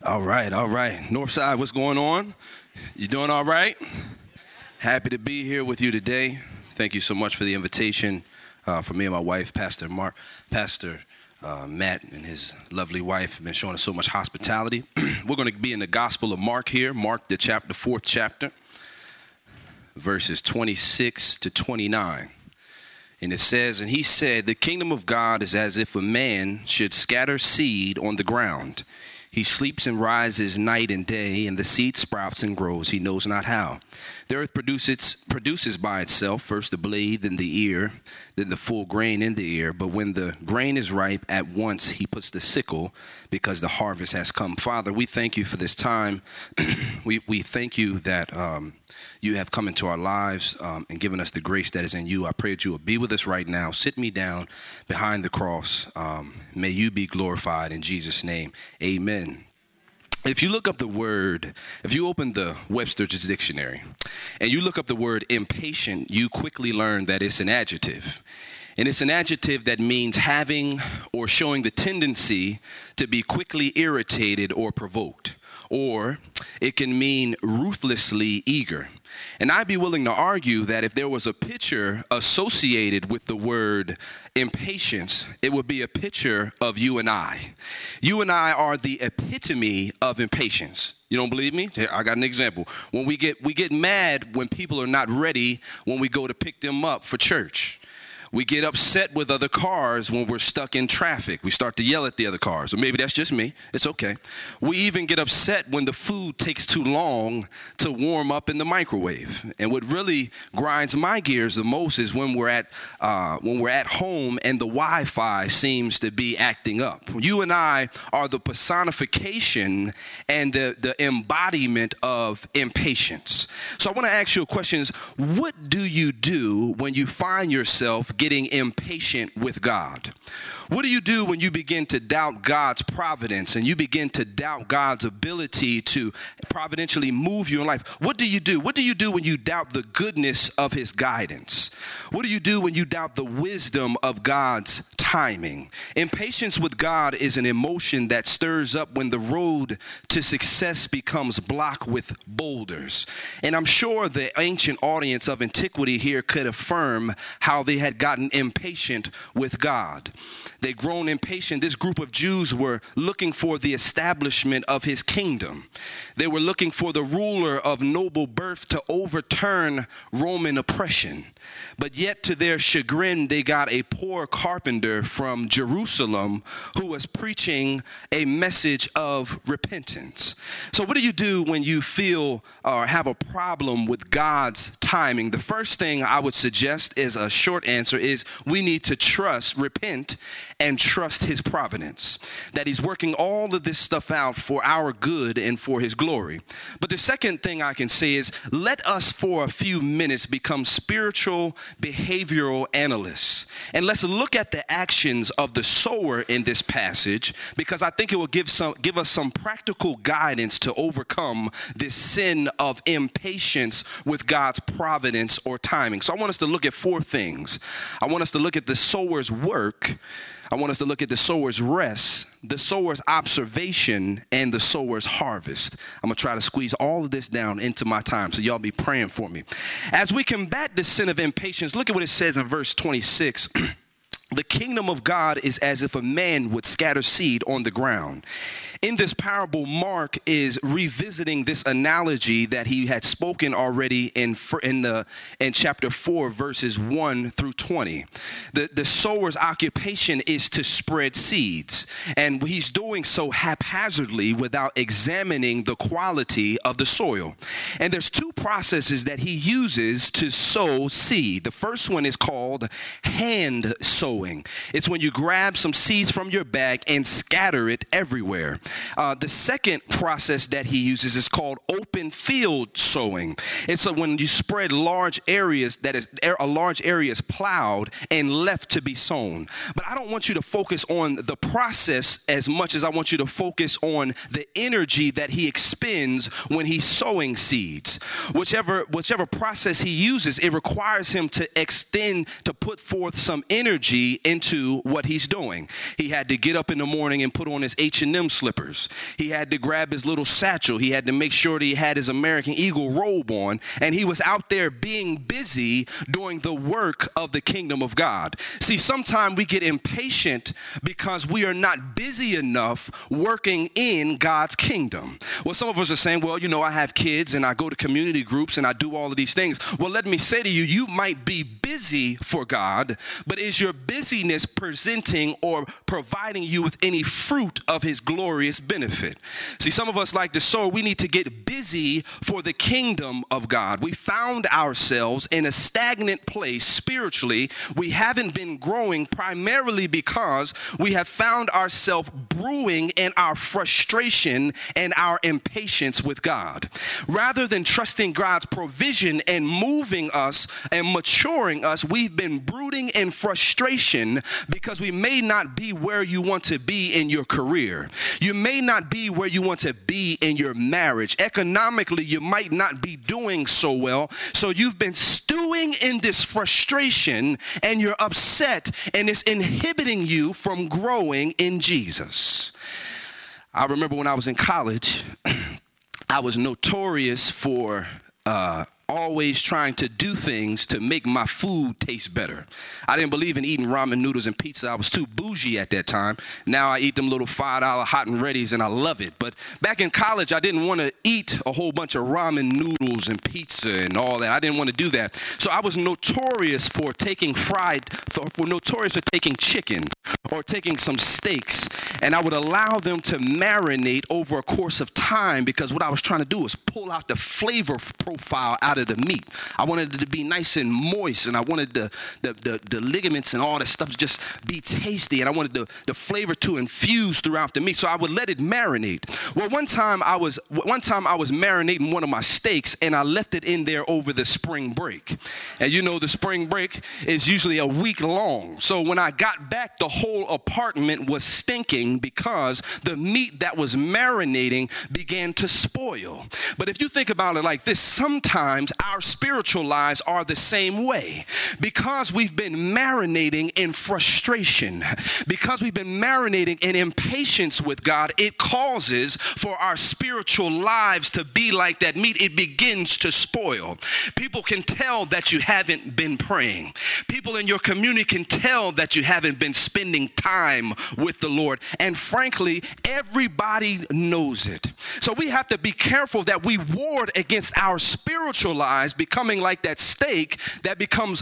All right. Northside, what's going on? You doing all right? Happy to be here with you today. Thank you so much for the invitation for me and my wife, Pastor Matt and his lovely wife have been showing us so much hospitality. We're going to be in the Gospel of Mark here, Mark the 4th chapter, verses 26 to 29. And it says, "And he said, the kingdom of God is as if a man should scatter seed on the ground. He sleeps and rises night and day, and the seed sprouts and grows, he knows not how. The earth produces by itself first the blade, then the ear, then the full grain in the ear. But when the grain is ripe, at once he puts the sickle, because the harvest has come." Father, we thank you for this time. we thank you that you have come into our lives and given us the grace that is in you. I pray that you will be with us right now. Sit me down behind the cross. May you be glorified in Jesus' name. Amen. If you look up the word, if you open the Webster's dictionary and you look up the word impatient, you quickly learn that it's an adjective. And it's an adjective that means having or showing the tendency to be quickly irritated or provoked. Or it can mean ruthlessly eager. And I'd be willing to argue that if there was a picture associated with the word impatience, it would be a picture of you and I. You and I are the epitome of impatience. You don't believe me? I got an example. When we get mad when people are not ready when we go to pick them up for church. We get upset with other cars when we're stuck in traffic. We start to yell at the other cars. Or maybe that's just me. It's okay. We even get upset when the food takes too long to warm up in the microwave. And what really grinds my gears the most is when we're at home and the Wi-Fi seems to be acting up. You and I are the personification and the embodiment of impatience. So I want to ask you a question. What do you do when you find yourself getting impatient with God? What do you do when you begin to doubt God's providence and you begin to doubt God's ability to providentially move you in life? What do you do? What do you do when you doubt the goodness of his guidance? What do you do when you doubt the wisdom of God's timing? Impatience with God is an emotion that stirs up when the road to success becomes blocked with boulders. And I'm sure the ancient audience of antiquity here could affirm how they had gotten impatient with God. They'd grown impatient. This group of Jews were looking for the establishment of his kingdom. They were looking for the ruler of noble birth to overturn Roman oppression. But yet to their chagrin, they got a poor carpenter from Jerusalem who was preaching a message of repentance. So what do you do when you feel or have a problem with God's timing? The first thing I would suggest is a short answer is we need to repent and trust his providence, that he's working all of this stuff out for our good and for his glory. But the second thing I can say is let us for a few minutes become spiritual behavioral analysts. And let's look at the actions of the sower in this passage, because I think it will give us some practical guidance to overcome this sin of impatience with God's providence or timing. So I want us to look at four things. I want us to look at the sower's work. I want us to look at the sower's rest, the sower's observation, and the sower's harvest. I'm going to try to squeeze all of this down into my time, so y'all be praying for me. As we combat the sin of impatience, look at what it says in verse 26. The kingdom of God is as if a man would scatter seed on the ground. In this parable, Mark is revisiting this analogy that he had spoken already in chapter 4, verses 1 through 20. The sower's occupation is to spread seeds, and he's doing so haphazardly without examining the quality of the soil. And there's two processes that he uses to sow seed. The first one is called hand sowing. It's when you grab some seeds from your bag and scatter it everywhere. The second process that he uses is called open field sowing. It's when you spread large areas, that is, a large area is plowed and left to be sown. But I don't want you to focus on the process as much as I want you to focus on the energy that he expends when he's sowing seeds. Whichever process he uses, it requires him to put forth some energy into what he's doing. He had to get up in the morning and put on his H&M slippers. papers. He had to grab his little satchel. He had to make sure that he had his American Eagle robe on. And he was out there being busy doing the work of the kingdom of God. See, sometimes we get impatient because we are not busy enough working in God's kingdom. Well, some of us are saying, well, you know, I have kids and I go to community groups and I do all of these things. Well, let me say to you, you might be busy for God, but is your busyness presenting or providing you with any fruit of his glorious benefit? See, some of us like to sow. We need to get busy for the kingdom of God. We found ourselves in a stagnant place spiritually. We haven't been growing primarily because we have found ourselves brewing in our frustration and our impatience with God. Rather than trusting God's provision and moving us and maturing us, we've been brooding in frustration because we may not be where you want to be in your career. You may not be where you want to be in your marriage. Economically, you might not be doing so well. So you've been stewing in this frustration and you're upset, and it's inhibiting you from growing in Jesus. I remember when I was in college, I was notorious for always trying to do things to make my food taste better. I didn't believe in eating ramen noodles and pizza. I was too bougie at that time. Now I eat them little $5 hot and readies and I love it. But back in college, I didn't want to eat a whole bunch of ramen noodles and pizza and all that. I didn't want to do that. So I was notorious for taking chicken or taking some steaks, and I would allow them to marinate over a course of time because what I was trying to do was pull out the flavor profile out of the meat. I wanted it to be nice and moist, and I wanted the ligaments and all that stuff to just be tasty, and I wanted the flavor to infuse throughout the meat. So I would let it marinate. Well, one time I was marinating one of my steaks, and I left it in there over the spring break. And you know the spring break is usually a week long. So when I got back, the whole apartment was stinking because the meat that was marinating began to spoil. But if you think about it like this, sometimes our spiritual lives are the same way. Because we've been marinating in frustration, because we've been marinating in impatience with God, it causes for our spiritual lives to be like that meat. It begins to spoil. People can tell that you haven't been praying. People in your community can tell that you haven't been spending time with the Lord. And frankly, everybody knows it. So we have to be careful that we ward against our spiritual lives becoming like that steak that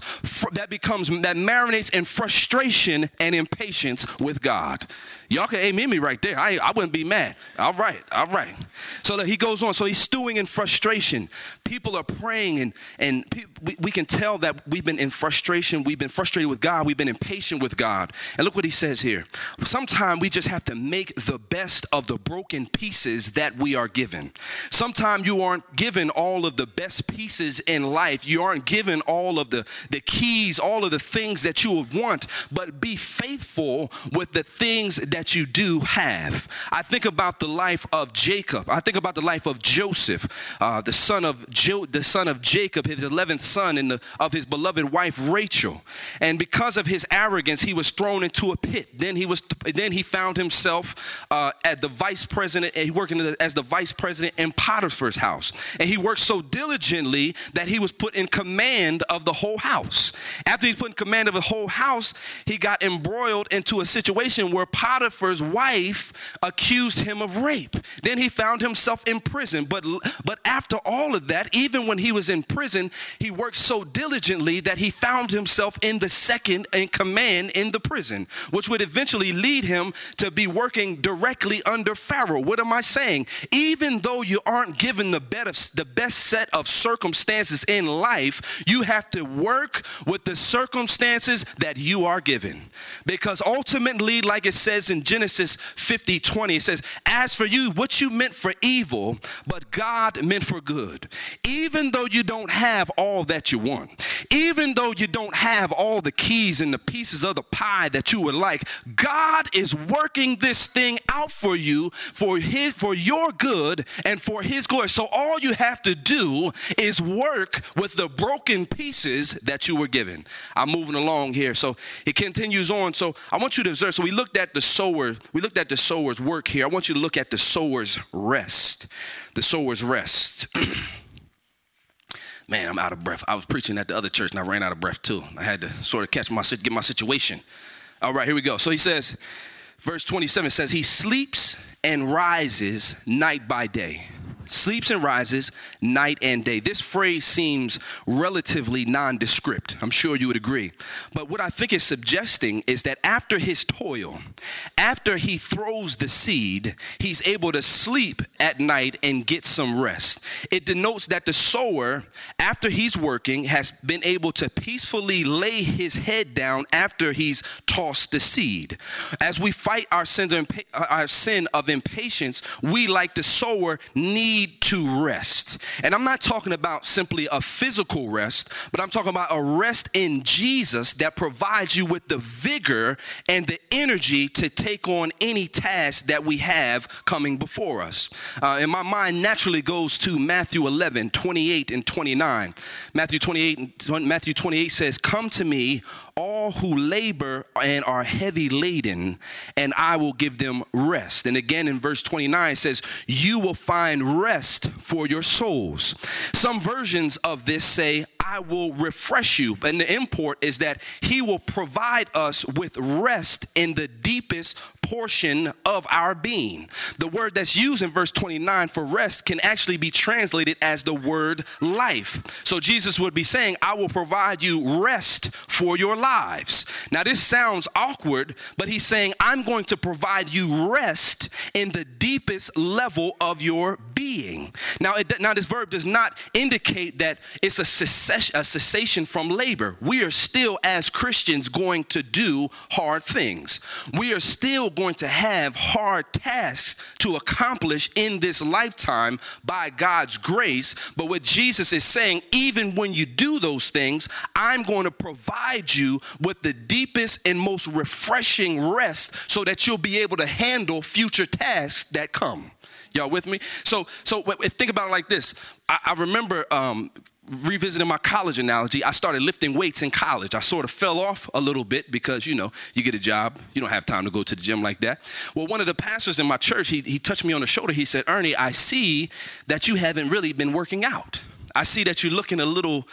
marinates in frustration and impatience with God. Y'all can amen me right there. I wouldn't be mad. All right. So that he goes on. So he's stewing in frustration. People are praying, and we can tell that we've been in frustration. We've been frustrated with God. We've been impatient with God. And look what he says here. Sometimes we just have to make the best of the broken pieces that we are given. Sometimes you aren't given all of the best pieces in life. You aren't given all of the keys, all of the things that you would want, but be faithful with the things that you do have. I think about the life of Jacob. I think about the life of Joseph, the son of Jacob, his 11th son, of his beloved wife Rachel. And because of his arrogance, he was thrown into a pit. Then he found himself at the vice president. He working as the vice president in Potiphar's house. And he worked so diligently that he was put in command of the whole house. After he's put in command of the whole house, he got embroiled into a situation where Potiphar's wife accused him of rape. Then he found himself in prison. But after all of that, even when he was in prison, he worked so diligently that he found himself in the second in command in the prison, which would eventually lead him to be working directly under Pharaoh. What am I saying? Even though you aren't given the best set of circumstances in life, you have to work with the circumstances that you are given. Because ultimately, like it says in Genesis 50:20, it says, as for you, what you meant for evil, but God meant for good. Even though you don't have all that you want, even though you don't have all the keys and the pieces of the pie that you would like. God is working this thing out for you, for your good and for his glory. So all you have to do is work with the broken pieces that you were given. I'm moving along here. So it continues on. So I want you to observe. So we looked at the sower's work here. I want you to look at the sower's rest. The sower's rest. Man, I'm out of breath. I was preaching at the other church and I ran out of breath too. I had to sort of get my situation. All right, here we go. So he says, verse 27 says, he sleeps and rises night by day. Sleeps and rises night and day. This phrase seems relatively nondescript. I'm sure you would agree. But what I think it's suggesting is that after his toil, after he throws the seed, he's able to sleep at night and get some rest. It denotes that the sower, after he's working, has been able to peacefully lay his head down after he's tossed the seed. As we fight our sin of impatience, we, like the sower, need to rest. And I'm not talking about simply a physical rest, but I'm talking about a rest in Jesus that provides you with the vigor and the energy to take on any task that we have coming before us. And my mind naturally goes to Matthew 11, 28 and 29. Matthew 28 says, come to me, all who labor and are heavy laden, and I will give them rest. And again in verse 29 says, you will find rest for your souls. Some versions of this say, I will refresh you. And the import is that he will provide us with rest in the deepest portion of our being. The word that's used in verse 29 for rest can actually be translated as the word life. So Jesus would be saying, I will provide you rest for your lives. Now this sounds awkward, but he's saying, I'm going to provide you rest in the deepest level of your being. Now this verb does not indicate that it's a cessation from labor. We are still, as Christians, going to do hard things. We are still going to have hard tasks to accomplish in this lifetime by God's grace. But what Jesus is saying, even when you do those things, I'm going to provide you with the deepest and most refreshing rest so that you'll be able to handle future tasks that come. Y'all with me? So think about it like this. I remember revisiting my college analogy. I started lifting weights in college. I sort of fell off a little bit because, you get a job. You don't have time to go to the gym like that. Well, one of the pastors in my church, he touched me on the shoulder. He said, Ernie, I see that you haven't really been working out. I see that you're looking a little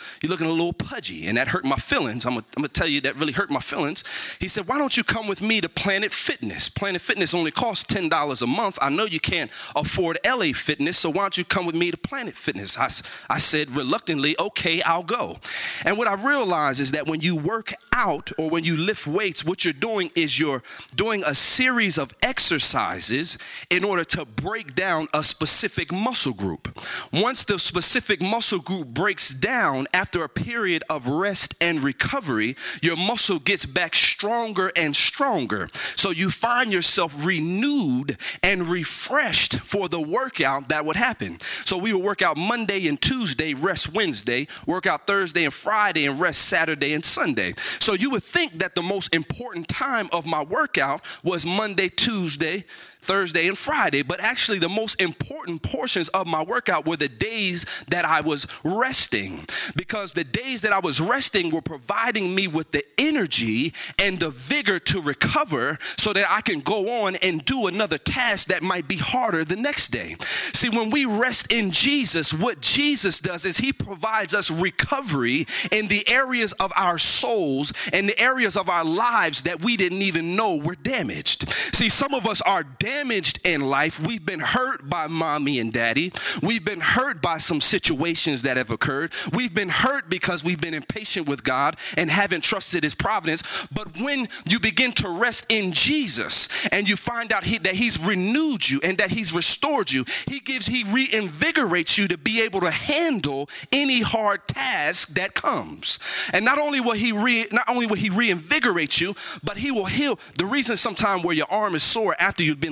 pudgy, and that hurt my feelings. I'm gonna tell you that really hurt my feelings. He said, why don't you come with me to Planet Fitness? Planet Fitness only costs $10 a month. I know you can't afford LA Fitness, so why don't you come with me to Planet Fitness? I said reluctantly, okay, I'll go. And what I realized is that when you work out or when you lift weights, what you're doing is you're doing a series of exercises in order to break down a specific muscle group. Once the specific muscle group breaks down after a period of rest and recovery, your muscle gets back stronger and stronger. So you find yourself renewed and refreshed for the workout that would happen. So we would work out Monday and Tuesday, rest Wednesday, work out Thursday and Friday, and rest Saturday and Sunday. So you would think that the most important time of my workout was Monday, Tuesday, Thursday, and Friday, but actually the most important portions of my workout were the days that I was resting, because the days that I was resting were providing me with the energy and the vigor to recover so that I can go on and do another task that might be harder the next day. See, when we rest in Jesus, what Jesus does is he provides us recovery in the areas of our souls and the areas of our lives that we didn't even know were damaged. See, some of us are damaged in life. We've been hurt by mommy and daddy. We've been hurt by some situations that have occurred. We've been hurt because we've been impatient with God and haven't trusted his providence. But when you begin to rest in Jesus and you find out that he's renewed you and that he's restored you, he reinvigorates you to be able to handle any hard task that comes. And not only will he reinvigorate you, but he will heal. The reason sometimes where your arm is sore after you've been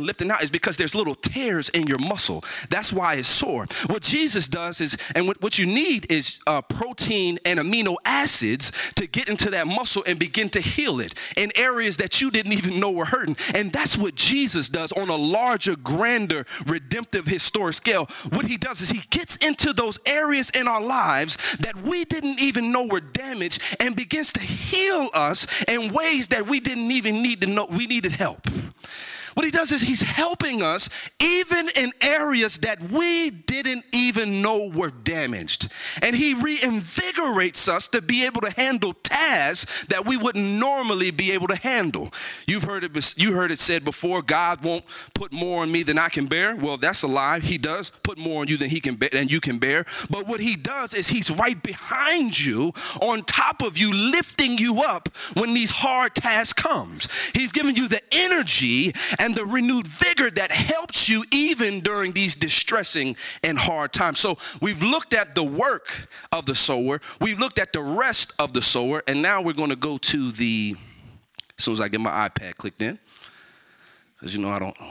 lifting out is because there's little tears in your muscle. That's why it's sore. What Jesus does is, and what you need is protein and amino acids to get into that muscle and begin to heal it in areas that you didn't even know were hurting. And that's what Jesus does on a larger, grander, redemptive, historic scale. What he does is he gets into those areas in our lives that we didn't even know were damaged and begins to heal us in ways that we didn't even need to know we needed help. What he does is he's helping us even in areas that we didn't even know were damaged. And he reinvigorates us to be able to handle tasks that we wouldn't normally be able to handle. You heard it said before, God won't put more on me than I can bear. Well, that's a lie. He does put more on you than you can bear. But what he does is he's right behind you, on top of you, lifting you up when these hard tasks comes. He's giving you the energy and the renewed vigor that helps you even during these distressing and hard times. So we've looked at the work of the sower. We've looked at the rest of the sower. And now we're going to go to as soon as I get my iPad clicked in, because you know I don't.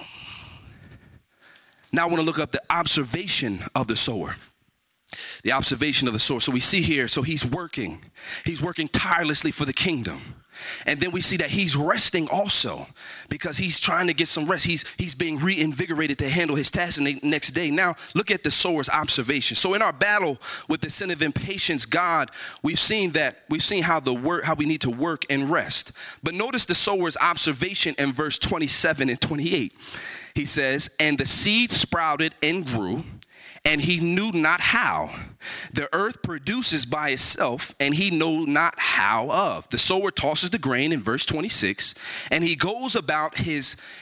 Now I want to look up the observation of the sower. The observation of the sower. So we see here, so he's working tirelessly for the kingdom. And then we see that he's resting also because he's trying to get some rest. He's being reinvigorated to handle his task the next day. Now, look at the sower's observation. So in our battle with the sin of impatience, God, we've seen how we need to work and rest. But notice the sower's observation in verse 27 and 28. He says, "And the seed sprouted and grew, and he knew not how. The earth produces by itself, and he knew not how of." The sower tosses the grain in verse 26, and he goes about he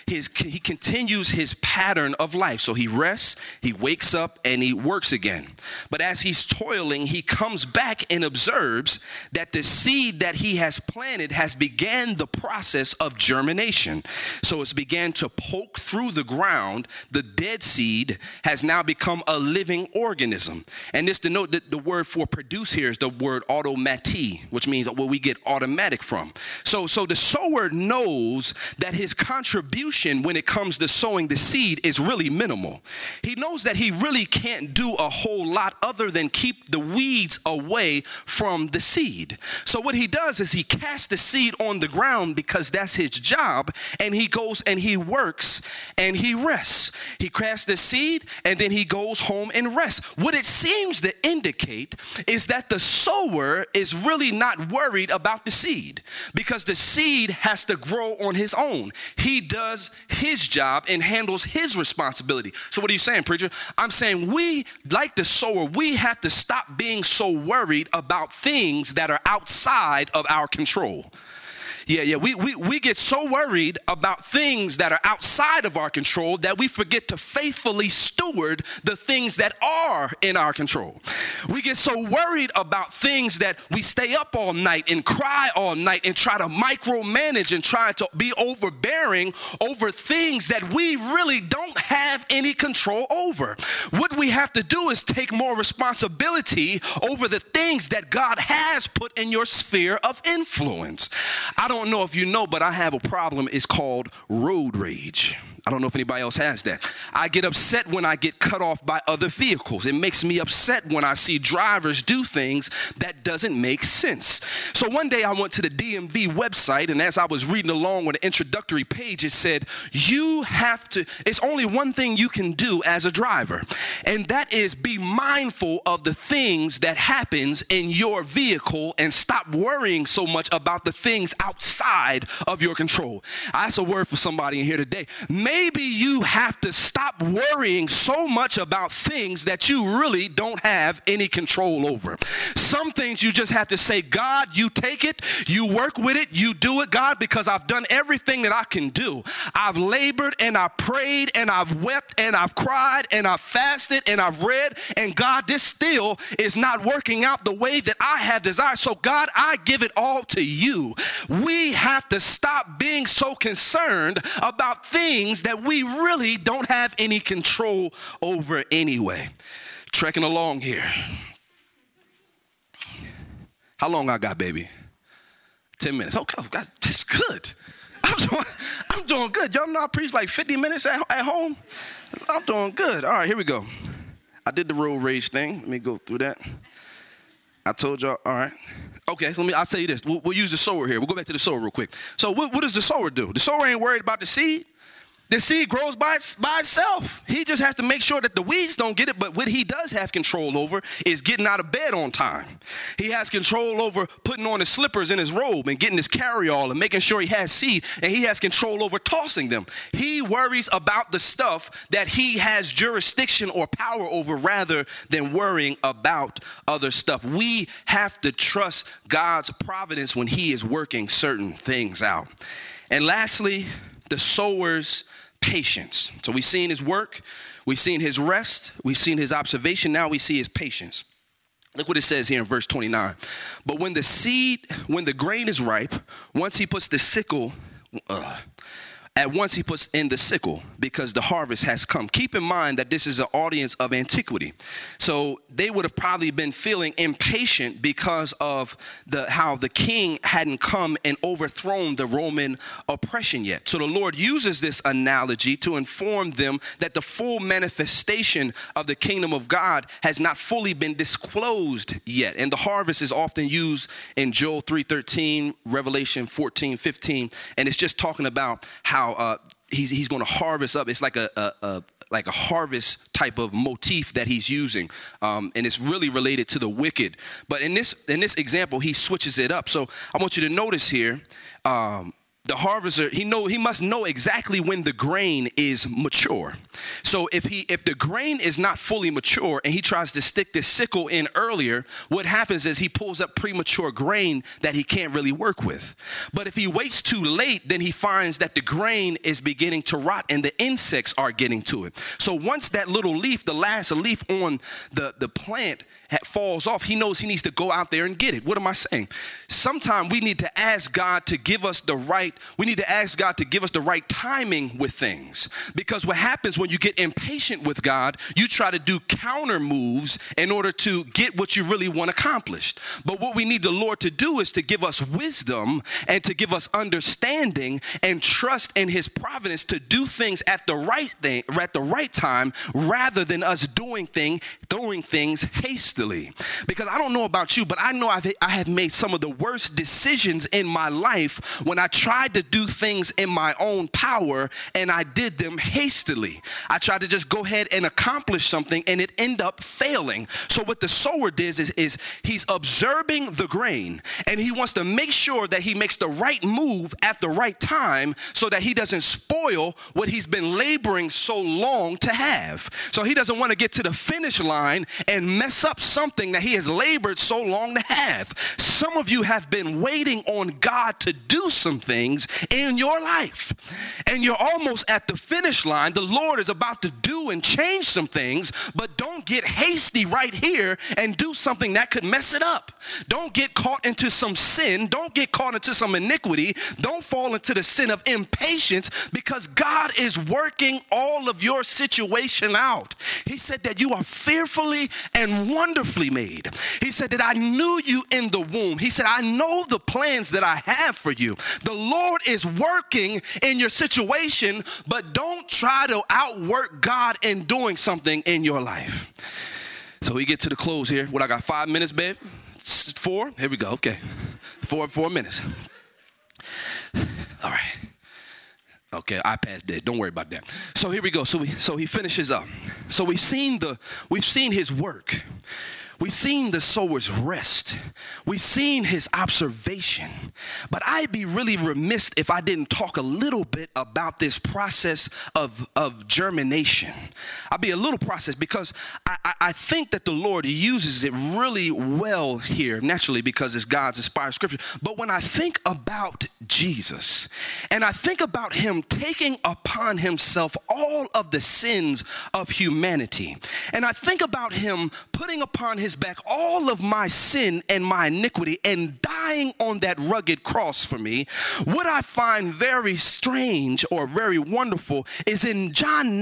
continues his pattern of life. So he rests, he wakes up, and he works again. But as he's toiling, he comes back and observes that the seed that he has planted has began the process of germination. So it's began to poke through the ground. The dead seed has now become a living organism. And this denote that the word for produce here is the word automati, which means where we get automatic from. So the sower knows that his contribution when it comes to sowing the seed is really minimal. He knows that he really can't do a whole lot other than keep the weeds away from the seed. So what he does is he casts the seed on the ground because that's his job, and he goes and he works and he rests. He casts the seed and then he goes home and rests. What it seems to indicate is that the sower is really not worried about the seed because the seed has to grow on his own. He does his job and handles his responsibility. So what are you saying, preacher? I'm saying we, like the sower, we have to stop being so worried about things that are outside of our control. Yeah. We get so worried about things that are outside of our control that we forget to faithfully steward the things that are in our control. We get so worried about things that we stay up all night and cry all night and try to micromanage and try to be overbearing over things that we really don't have any control over. What we have to do is take more responsibility over the things that God has put in your sphere of influence. I don't know if you know, but I have a problem. It's called road rage. I don't know if anybody else has that. I get upset when I get cut off by other vehicles. It makes me upset when I see drivers do things that doesn't make sense. So one day I went to the DMV website, and as I was reading along with the introductory page, it said, it's only one thing you can do as a driver, and that is be mindful of the things that happens in your vehicle and stop worrying so much about the things outside of your control. That's a word for somebody in here today. Maybe you have to stop worrying so much about things that you really don't have any control over. Some things you just have to say, God, you take it, you work with it, you do it, God, because I've done everything that I can do. I've labored and I prayed and I've wept and I've cried and I've fasted and I've read, and God, this still is not working out the way that I have desired. So God, I give it all to you. We have to stop being so concerned about things that we really don't have any control over anyway. Trekking along here. How long I got, baby? 10 minutes. Okay, that's good. I'm doing good. Y'all know I preached like 50 minutes at home. I'm doing good. All right, here we go. I did the road rage thing. Let me go through that. I told y'all, all right. Okay, so I'll tell you this. We'll use the sower here. We'll go back to the sower real quick. So what does the sower do? The sower ain't worried about the seed. The seed grows by itself. He just has to make sure that the weeds don't get it. But what he does have control over is getting out of bed on time. He has control over putting on his slippers in his robe and getting his carryall and making sure he has seed. And he has control over tossing them. He worries about the stuff that he has jurisdiction or power over rather than worrying about other stuff. We have to trust God's providence when he is working certain things out. And lastly, the sower's patience. So we've seen his work, we've seen his rest, we've seen his observation, now we see his patience. Look what it says here in verse 29. But when the grain is ripe, once he puts the sickle, at once he puts in the sickle because the harvest has come. Keep in mind that this is an audience of antiquity. So they would have probably been feeling impatient because of how the king hadn't come and overthrown the Roman oppression yet. So the Lord uses this analogy to inform them that the full manifestation of the kingdom of God has not fully been disclosed yet. And the harvest is often used in Joel 3:13, Revelation 14:15, and it's just talking about how he's going to harvest up. It's like a harvest type of motif that he's using, and it's really related to the wicked. But in this example, he switches it up. So I want you to notice here. The harvester, he must know exactly when the grain is mature. So if the grain is not fully mature and he tries to stick the sickle in earlier, what happens is he pulls up premature grain that he can't really work with. But if he waits too late, then he finds that the grain is beginning to rot and the insects are getting to it. So once that little leaf, the last leaf on the plant falls off, he knows he needs to go out there and get it. What am I saying? Sometimes we need to ask God to give us the right timing with things. Because what happens when you get impatient with God, you try to do counter moves in order to get what you really want accomplished. But what we need the Lord to do is to give us wisdom and to give us understanding and trust in his providence to do things at the right time rather than us doing things hastily. Because I don't know about you, but I know I have made some of the worst decisions in my life when I tried to do things in my own power and I did them hastily. I tried to just go ahead and accomplish something and it ended up failing. So what the sower does is he's observing the grain and he wants to make sure that he makes the right move at the right time so that he doesn't spoil what he's been laboring so long to have. So he doesn't want to get to the finish line and mess up something that he has labored so long to have. Some of you have been waiting on God to do some things in your life, and you're almost at the finish line. The Lord is about to do and change some things, but don't get hasty right here and do something that could mess it up. Don't get caught into some sin. Don't get caught into some iniquity. Don't fall into the sin of impatience, because God is working all of your situation out. He said that you are fearfully and wonderfully made. He said that I knew you in the womb. He said, I know the plans that I have for you. The Lord is working in your situation, but don't try to outwork God in doing something in your life. So we get to the close here. What, I got 5 minutes, babe? 4? Here we go. Okay. 4 minutes. All right. Okay, iPad's dead. Don't worry about that. So here we go. So he finishes up. So we've seen his work. We've seen the sower's rest. We've seen his observation. But I'd be really remiss if I didn't talk a little bit about this process of germination. I'll be a little process because I think that the Lord uses it really well here, naturally, because it's God's inspired scripture. But when I think about Jesus and I think about him taking upon himself all of the sins of humanity, and I think about him putting upon his back all of my sin and my iniquity and dying on that rugged cross for me, what I find very strange or very wonderful is in John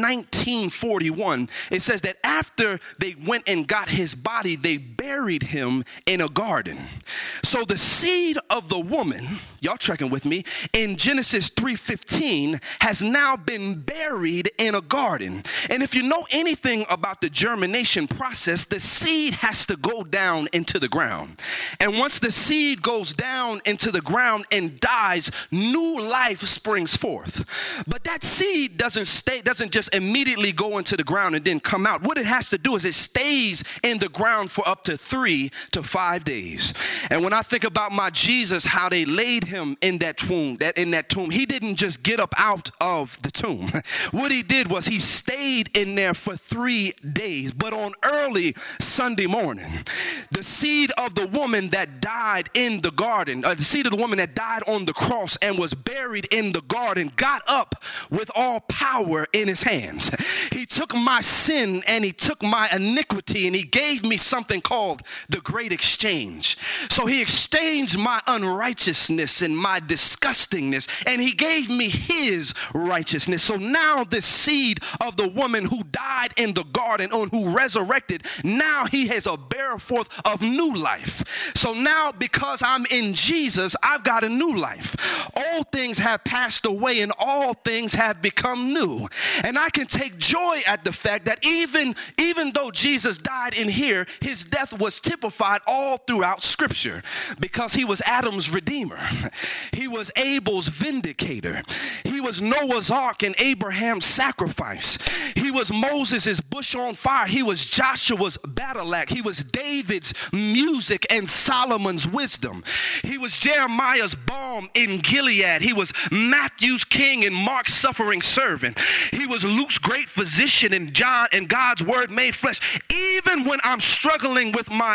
19:41, it says that after they went and got his body, they buried him in a garden. So the seed of the woman, y'all tracking with me, in Genesis 3:15 has now been buried in a garden. And if you know anything about the germination process, the seed has to go down into the ground. And once the seed goes down into the ground and dies, new life springs forth. But that seed doesn't just immediately go into the ground and then come out. What it has to do is it stays in the ground for up to 3 to 5 days. And when I think about my Jesus, how they laid him in that tomb, he didn't just get up out of the tomb. What he did was he stayed in there for 3 days. But on early Sunday morning, the seed of the woman that died in the garden, the seed of the woman that died on the cross and was buried in the garden, got up with all power in his hands. He took my sin and he took my iniquity and he gave me something called the great exchange. So he exchanged my unrighteousness and my disgustingness and he gave me his righteousness. So now this seed of the woman who died in the garden and who resurrected, now he has a bear forth of new life. So now because I'm in Jesus, I've got a new life. All things have passed away and all things have become new. And I can take joy at the fact that even though Jesus died in here, his death was typified all throughout Scripture because he was Adam's redeemer. He was Abel's vindicator. He was Noah's ark and Abraham's sacrifice. He was Moses' bush on fire. He was Joshua's battle axe. He was David's music and Solomon's wisdom. He was Jeremiah's balm in Gilead. He was Matthew's king and Mark's suffering servant. He was Luke's great physician and John and God's word made flesh. Even when I'm struggling with my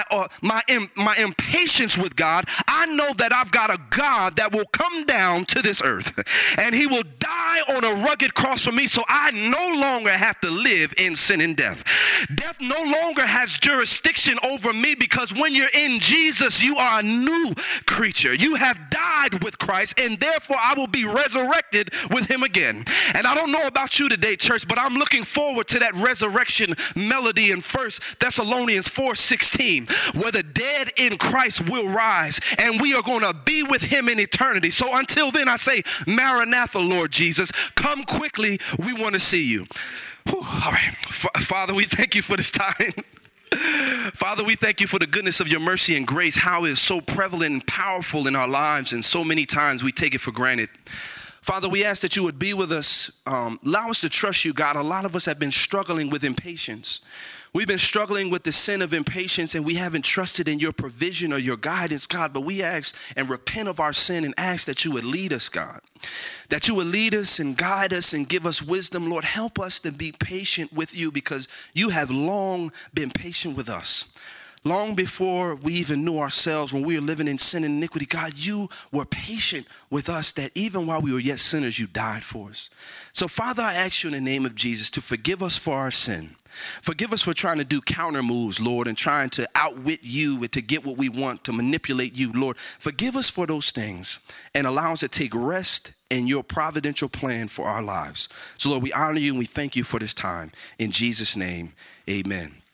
impatience with God, I know that I've got a God that will come down to this earth and he will die on a rugged cross for me so I no longer have to live in sin and death. Death no longer has jurisdiction over me because when you're in Jesus, you are a new creature. You have died with Christ and therefore I will be resurrected with him again. And I don't know about you today, church, but I'm looking forward to that resurrection melody in 1 Thessalonians 4:16, where the dead in Christ will rise and we are going to be with him in eternity. So until then, I say, Maranatha, Lord Jesus, come quickly. We want to see you. Whew, all right. Father, we thank you for this time. Father, we thank you for the goodness of your mercy and grace, how it is so prevalent and powerful in our lives, and so many times we take it for granted. Father, we ask that you would be with us. Allow us to trust you, God. A lot of us have been struggling with impatience. We've been struggling with the sin of impatience and we haven't trusted in your provision or your guidance, God. But we ask and repent of our sin and ask that you would lead us, God. That you would lead us and guide us and give us wisdom. Lord, help us to be patient with you because you have long been patient with us. Long before we even knew ourselves, when we were living in sin and iniquity, God, you were patient with us that even while we were yet sinners, you died for us. So, Father, I ask you in the name of Jesus to forgive us for our sin. Forgive us for trying to do counter moves, Lord, and trying to outwit you and to get what we want, to manipulate you, Lord. Forgive us for those things and allow us to take rest in your providential plan for our lives. So, Lord, we honor you and we thank you for this time. In Jesus' name, amen.